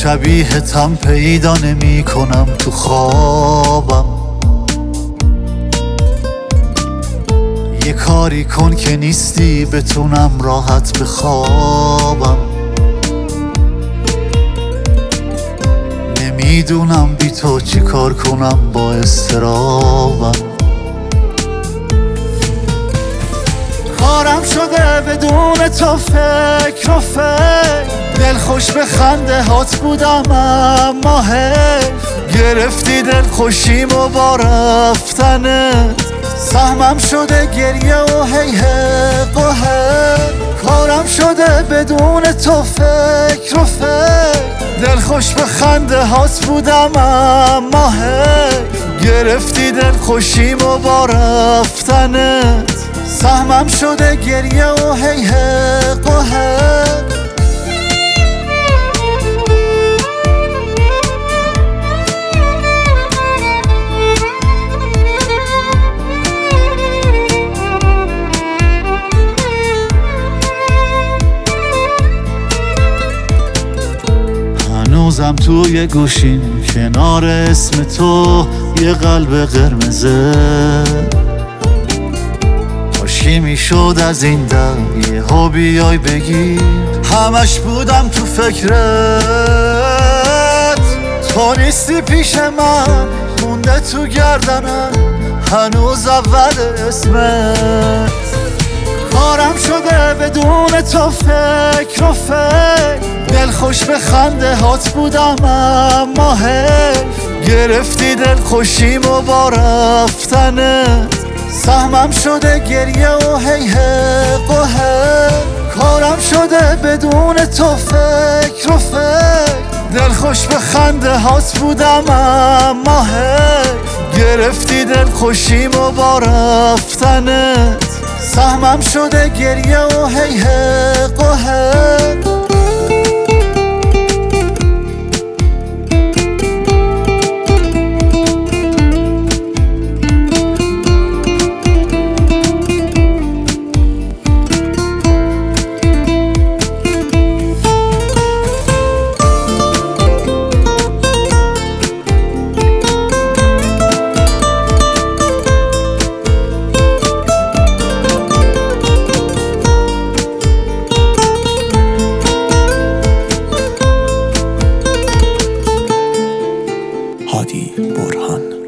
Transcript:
شبیه‌تم پیدا نمی کنم تو خوابم. یه کاری کن که نیستی بتونم راحت بخوابم. نمیدونم بی تو چی کار کنم با اضطرابم. کارم شده بدون تو فکر و دل خوش به خنده هات بودم اما حیف گرفتی دل خوشیمو با رفتنت. سهمم شده گریه و هی حق و حق. کارم شده بدون تو فکر و دل خوش به خنده هات بودم اما حیف گرفتی دل خوشیمو با رفتنت. سهمم شده گریه و هی حق و حق. هنوزم توی گوشین کنار اسم تو یه قلب قرمزه. کاشکی میشد از این دم یهو بیای بگیر. همش بودم تو فکرت، تو نیستی پیش من، مونده تو گردنم هنوز اول اسمت. کارم شده بدون تو فکر و دل خوش به خنده هات بودم اما حیف گرفتی دل خوشیمو با رفتنت. سهمم شده گریه و هی حق و حق. کارم شده بدون تو فکر و دل خوش به خنده هات بودم اما حیف گرفتی دل خوشیمو با رفتنت. سهمم شده گریه و هی حق و حق. هادی برهان.